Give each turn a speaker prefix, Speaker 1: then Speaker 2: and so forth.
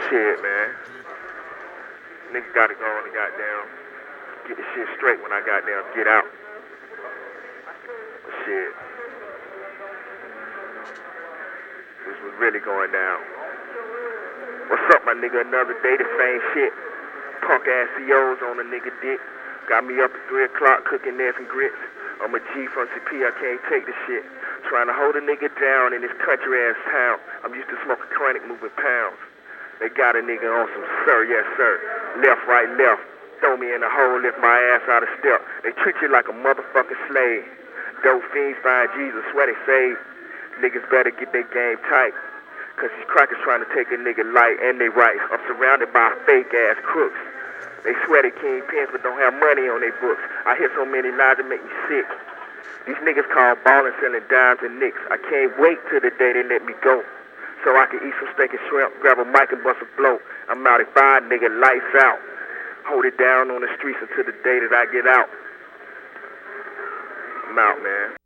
Speaker 1: Shit, man. Nigga gotta go on and goddamn get the shit straight when I goddamn get out. But shit. This was really going down. What's up, my nigga? Another day, the same shit. Punk ass COs on a nigga dick. Got me up at 3 o'clock cooking there some grits. I'm a G from CP, I can't take the shit. Trying to hold a nigga down in this country ass town. I'm used to smoking chronic, moving pounds. They got a nigga on some sir, yes sir. Left, right, left. Throw me in the hole, lift my ass out of step. They treat you like a motherfucking slave. Dope fiends find Jesus, swear they save. Niggas better get their game tight. Cause these crackers trying to take a nigga light and they right. I'm surrounded by fake ass crooks. They swear they kingpins but don't have money on their books. I hear so many lies that make me sick. These niggas call ballin' selling dimes and nicks. I can't wait till the day they let me go. So I can eat some steak and shrimp, grab a mic and bust a blow. I'm out at 5, nigga, lights out. Hold it down on the streets until the day that I get out. I'm out, man.